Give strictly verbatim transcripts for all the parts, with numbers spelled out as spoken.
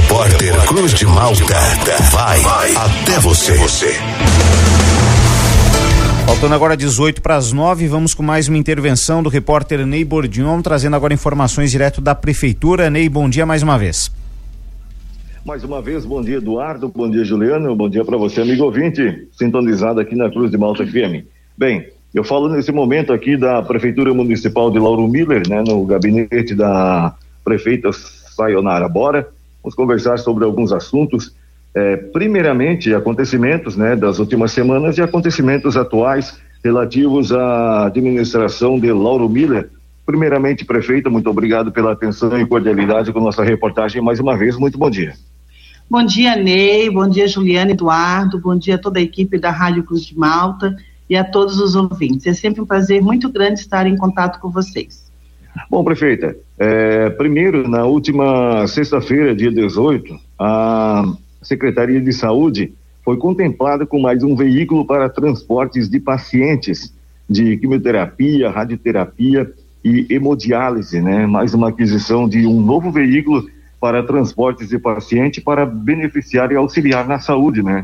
Repórter Cruz de Malta vai até você. Faltando agora dezoito para as nove, vamos com mais uma intervenção do repórter Ney Bordion, trazendo agora informações direto da prefeitura. Ney, bom dia mais uma vez. Mais uma vez, bom dia, Eduardo, bom dia, Juliano, bom dia para você, amigo ouvinte, sintonizado aqui na Cruz de Malta F M. Bem, eu falo nesse momento aqui da Prefeitura Municipal de Lauro Miller, né, no gabinete da prefeita Sayonara Bora. Vamos conversar sobre alguns assuntos, é, primeiramente acontecimentos, né, das últimas semanas e acontecimentos atuais relativos à administração de Lauro Miller. Primeiramente, prefeita, muito obrigado pela atenção e cordialidade com nossa reportagem mais uma vez, muito bom dia. Bom dia, Ney, bom dia, Juliana, Eduardo, bom dia a toda a equipe da Rádio Cruz de Malta e a todos os ouvintes. É sempre um prazer muito grande estar em contato com vocês. Bom, prefeita, é, primeiro, na última sexta-feira, dia dezoito, a Secretaria de Saúde foi contemplada com mais um veículo para transportes de pacientes de quimioterapia, radioterapia e hemodiálise, né? Mais uma aquisição de um novo veículo para transportes de paciente para beneficiar e auxiliar na saúde, né?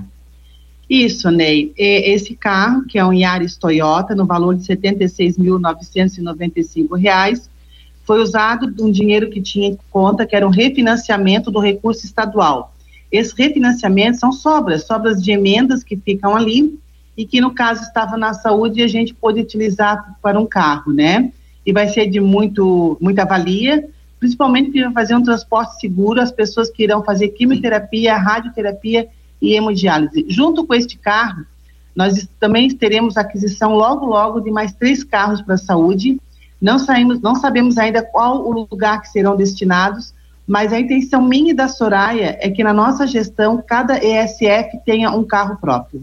Isso, Ney. Esse carro, que é um Yaris Toyota, no valor de setenta e seis mil novecentos e noventa e cinco reais, foi usado de um dinheiro que tinha em conta, que era um refinanciamento do recurso estadual. Esses refinanciamentos são sobras, sobras de emendas que ficam ali e que, no caso, estava na saúde e a gente pôde utilizar para um carro, né? E vai ser de muito, muita valia, principalmente para fazer um transporte seguro às pessoas que irão fazer quimioterapia, radioterapia e hemodiálise. Junto com este carro, nós também teremos aquisição logo, logo de mais três carros para a saúde. Não, saímos, não sabemos ainda qual o lugar que serão destinados, mas a intenção minha e da Soraya é que na nossa gestão, cada E S F tenha um carro próprio.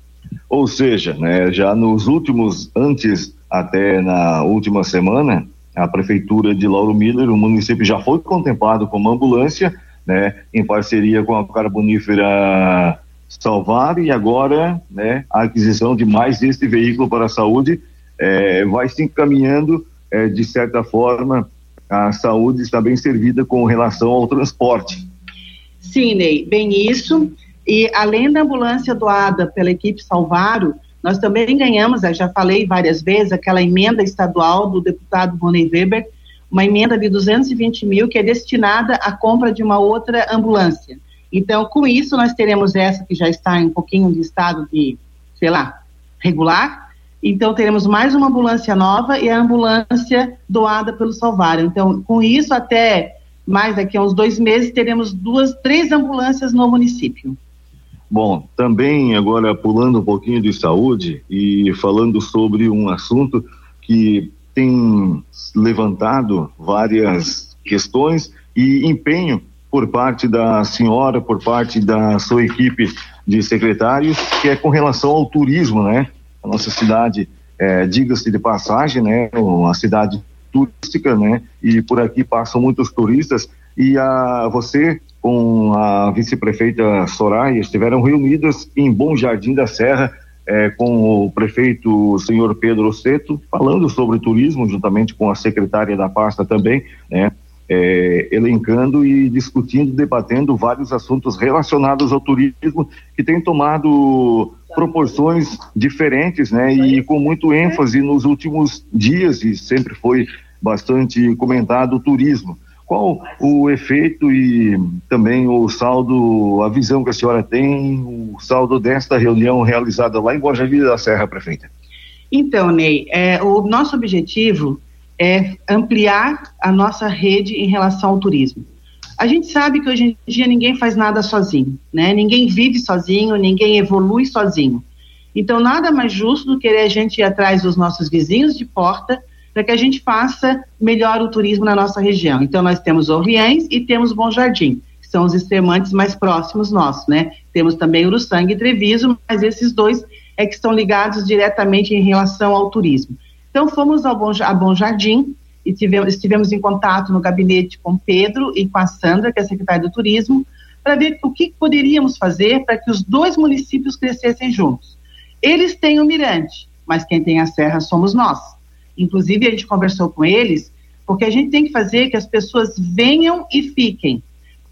Ou seja, né, já nos últimos, antes até na última semana, a Prefeitura de Lauro Miller, o município já foi contemplado como ambulância, né, em parceria com a Carbonífera Salvar, e agora, né, a aquisição de mais este veículo para a saúde é, vai se encaminhando, é, de certa forma, a saúde está bem servida com relação ao transporte. Sim, Ney, bem isso, e além da ambulância doada pela equipe Salvaro, nós também ganhamos, eu já falei várias vezes, aquela emenda estadual do deputado Rony Weber, uma emenda de duzentos e vinte mil que é destinada à compra de uma outra ambulância. Então, com isso, nós teremos essa que já está em um pouquinho de estado de, sei lá, regular. Então, teremos mais uma ambulância nova e a ambulância doada pelo Salvaro. Então, com isso, até mais daqui a uns dois meses, teremos duas, três ambulâncias no município. Bom, também agora pulando um pouquinho de saúde e falando sobre um assunto que tem levantado várias questões e empenho por parte da senhora, por parte da sua equipe de secretários, que é com relação ao turismo, né? A nossa cidade, é, diga-se de passagem, né? Uma cidade turística, né? E por aqui passam muitos turistas e a você com a vice-prefeita Soraya estiveram reunidas em Bom Jardim da Serra, eh, com o prefeito o senhor Pedro Seto, falando sobre turismo, juntamente com a secretária da pasta também, né, eh, elencando e discutindo, debatendo vários assuntos relacionados ao turismo, que tem tomado proporções diferentes, né, e com muito ênfase nos últimos dias, e sempre foi bastante comentado o turismo. Qual o efeito e também o saldo, a visão que a senhora tem, o saldo desta reunião realizada lá em Bom Jardim da Serra, prefeita? Então, Ney, é, o nosso objetivo é ampliar a nossa rede em relação ao turismo. A gente sabe que hoje em dia ninguém faz nada sozinho, né? Ninguém vive sozinho, ninguém evolui sozinho. Então, nada mais justo do que a gente ir atrás dos nossos vizinhos de porta para que a gente faça melhor o turismo na nossa região. Então, nós temos Orleans e temos Bom Jardim, que são os extremantes mais próximos nossos, né? Temos também Uruçanga e Treviso, mas esses dois é que estão ligados diretamente em relação ao turismo. Então, fomos ao Bom, a Bom Jardim e tivemos, estivemos em contato no gabinete com Pedro e com a Sandra, que é a secretária do Turismo, para ver o que poderíamos fazer para que os dois municípios crescessem juntos. Eles têm o Mirante, mas quem tem a Serra somos nós. Inclusive, a gente conversou com eles, porque a gente tem que fazer que as pessoas venham e fiquem.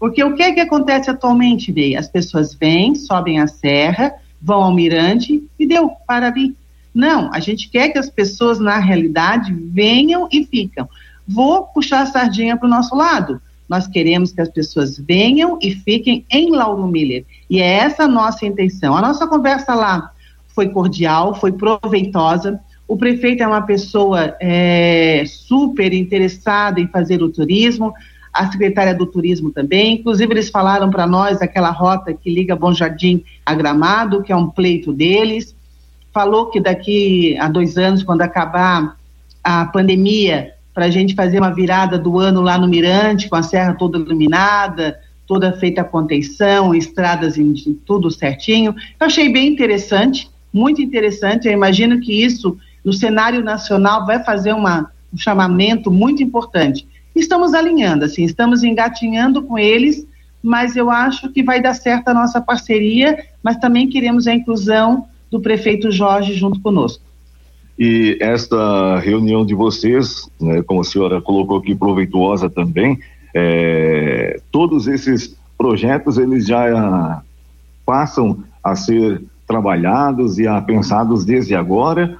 Porque o que é que acontece atualmente, Ney? As pessoas vêm, sobem a serra, vão ao mirante e deu, para ali. Não, a gente quer que as pessoas, na realidade, venham e ficam. Vou puxar a sardinha para o nosso lado. Nós queremos que as pessoas venham e fiquem em Lauro Miller. E é essa a nossa intenção. A nossa conversa lá foi cordial, foi proveitosa. O prefeito é uma pessoa é, super interessada em fazer o turismo, a secretária do turismo também. Inclusive, eles falaram para nós aquela rota que liga Bom Jardim a Gramado, que é um pleito deles. Falou que daqui a dois anos, quando acabar a pandemia, para a gente fazer uma virada do ano lá no Mirante, com a serra toda iluminada, toda feita a contenção, estradas em, em tudo certinho. Eu achei bem interessante, muito interessante. Eu imagino que isso, no cenário nacional, vai fazer uma, um chamamento muito importante. Estamos alinhando, assim, estamos engatinhando com eles, mas eu acho que vai dar certo a nossa parceria, mas também queremos a inclusão do prefeito Jorge junto conosco. E esta reunião de vocês, né, como a senhora colocou aqui, proveitosa também, é, todos esses projetos, eles já passam a ser trabalhados e a pensados desde agora,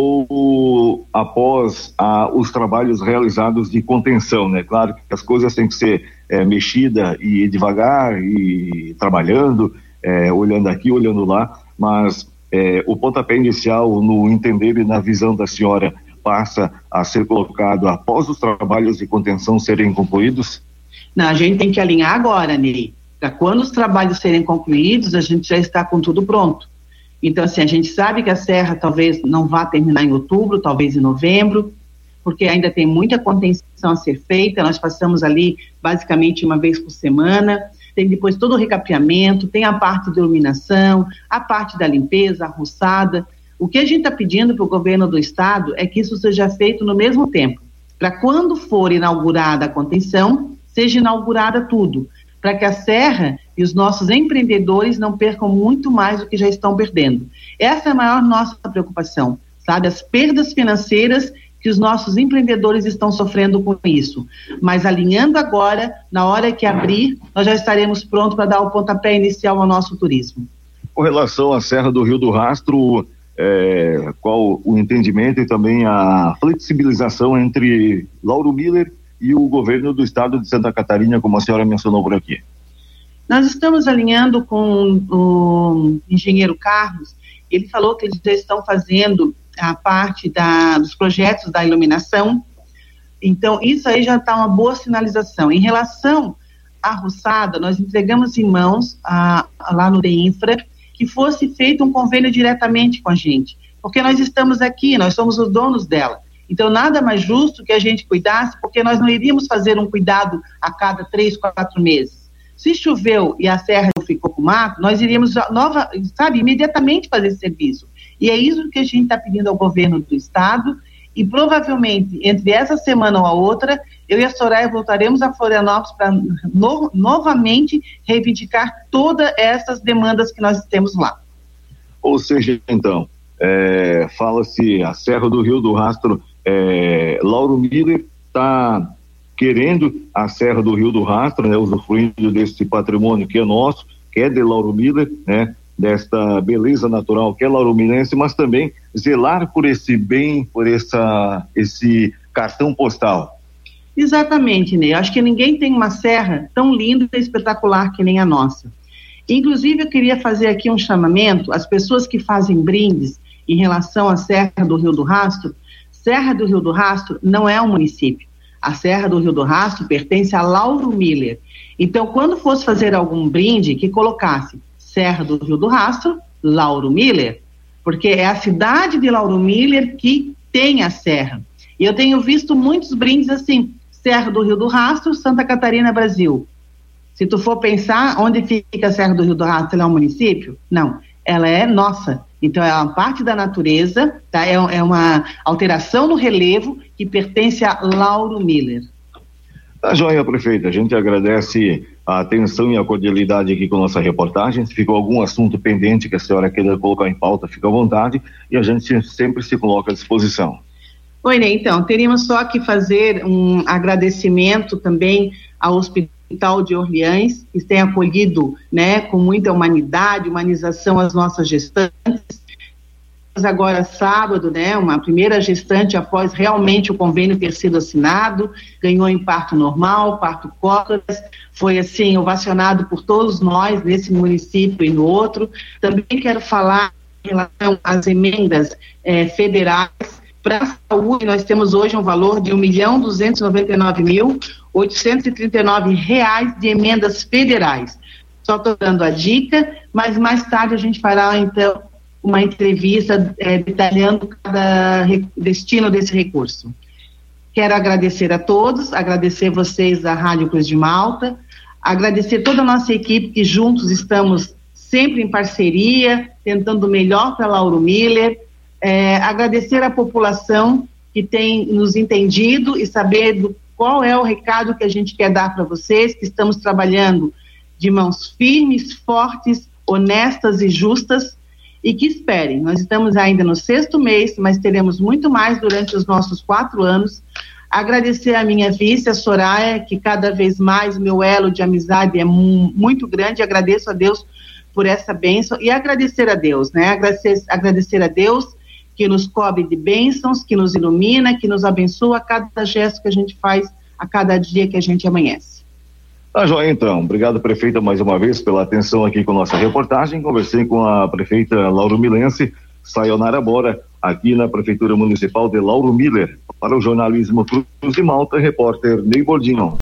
ou após a, os trabalhos realizados de contenção, né? Claro que as coisas têm que ser é, mexida e devagar e trabalhando, é, olhando aqui, olhando lá, mas é, o pontapé inicial, no entender e na visão da senhora, passa a ser colocado após os trabalhos de contenção serem concluídos? Não, a gente tem que alinhar agora, Ney. Para quando os trabalhos serem concluídos, a gente já está com tudo pronto. Então, assim, a gente sabe que a serra talvez não vá terminar em outubro, talvez em novembro, porque ainda tem muita contenção a ser feita. Nós passamos ali basicamente uma vez por semana. Tem depois todo o recapeamento, tem a parte de iluminação, a parte da limpeza, a roçada. O que a gente está pedindo para o governo do estado é que isso seja feito no mesmo tempo, para quando for inaugurada a contenção, seja inaugurada tudo, para que a serra e os nossos empreendedores não percam muito mais do que já estão perdendo. Essa é a maior nossa preocupação, sabe? As perdas financeiras que os nossos empreendedores estão sofrendo com isso. Mas alinhando agora, na hora que abrir, nós já estaremos prontos para dar o pontapé inicial ao nosso turismo. Com relação à Serra do Rio do Rastro, é, qual o entendimento e também a flexibilização entre Lauro Miller e o governo do estado de Santa Catarina, como a senhora mencionou por aqui? Nós estamos alinhando com o engenheiro Carlos. Ele falou que eles já estão fazendo a parte da, dos projetos da iluminação. Então, isso aí já está uma boa sinalização. Em relação à roçada, nós entregamos em mãos a, a, lá no DEINFRA que fosse feito um convênio diretamente com a gente, porque nós estamos aqui, nós somos os donos dela. Então, nada mais justo que a gente cuidasse, porque nós não iríamos fazer um cuidado a cada três, quatro meses. Se choveu e a serra ficou com mato, nós iríamos, nova, sabe, imediatamente fazer esse serviço. E é isso que a gente está pedindo ao governo do estado, e provavelmente, entre essa semana ou a outra, eu e a Soraya voltaremos a Florianópolis para no, novamente reivindicar todas essas demandas que nós temos lá. Ou seja, então, é, fala-se a Serra do Rio do Rastro, é, Lauro Miller está querendo a Serra do Rio do Rastro, né, usufruindo desse patrimônio que é nosso, que é de Lauro Miller, né, desta beleza natural que é lauromilense, mas também zelar por esse bem, por essa, esse cartão postal. Exatamente, Ney. Acho que ninguém tem uma serra tão linda e espetacular que nem a nossa. Inclusive, eu queria fazer aqui um chamamento às pessoas que fazem brindes em relação à Serra do Rio do Rastro. Serra do Rio do Rastro não é um município. A Serra do Rio do Rastro pertence a Lauro Miller. Então, quando fosse fazer algum brinde, que colocasse Serra do Rio do Rastro, Lauro Miller, porque é a cidade de Lauro Miller que tem a serra. E eu tenho visto muitos brindes assim, Serra do Rio do Rastro, Santa Catarina, Brasil. Se tu for pensar, onde fica a Serra do Rio do Rastro, ela é um município? Não, ela é nossa. Então, é uma parte da natureza, tá? é, é uma alteração no relevo que pertence a Lauro Miller. Tá joia, prefeita. A gente agradece a atenção e a cordialidade aqui com a nossa reportagem. Se ficou algum assunto pendente que a senhora queira colocar em pauta, fica à vontade e a gente sempre se coloca à disposição. Oi, Ney, então, teríamos só que fazer um agradecimento também ao Hospital Hospital de Orleans, que tem acolhido, né, com muita humanidade, humanização as nossas gestantes. Agora sábado, né, uma primeira gestante após realmente o convênio ter sido assinado, ganhou em parto normal, parto cócoras, foi assim ovacionado por todos nós nesse município e no outro. Também quero falar em relação às emendas eh, federais para a saúde. Nós temos hoje um valor de um milhão duzentos e noventa e nove mil oitocentos e trinta e nove reais de emendas federais. Só estou dando a dica, mas mais tarde a gente fará então uma entrevista é, detalhando cada re, destino desse recurso. Quero agradecer a todos, agradecer vocês da Rádio Cruz de Malta, agradecer toda a nossa equipe que juntos estamos sempre em parceria, tentando o melhor para Lauro Miller, é, agradecer a população que tem nos entendido e saber do, qual é o recado que a gente quer dar para vocês, que estamos trabalhando de mãos firmes, fortes, honestas e justas, e que esperem. Nós estamos ainda no sexto mês, mas teremos muito mais durante os nossos quatro anos. Agradecer a minha vice, a Soraya, que cada vez mais o meu elo de amizade é mu- muito grande. Agradeço a Deus por essa bênção e agradecer a Deus, né? Agradecer, agradecer a Deus que nos cobre de bênçãos, que nos ilumina, que nos abençoa a cada gesto que a gente faz, a cada dia que a gente amanhece. Tá joia, então. Obrigado, prefeita, mais uma vez pela atenção aqui com nossa reportagem. Conversei com a prefeita Lauro Milense, Sayonara Bora, aqui na Prefeitura Municipal de Lauro Miller. Para o jornalismo Cruz de Malta, repórter Ney Bordinho.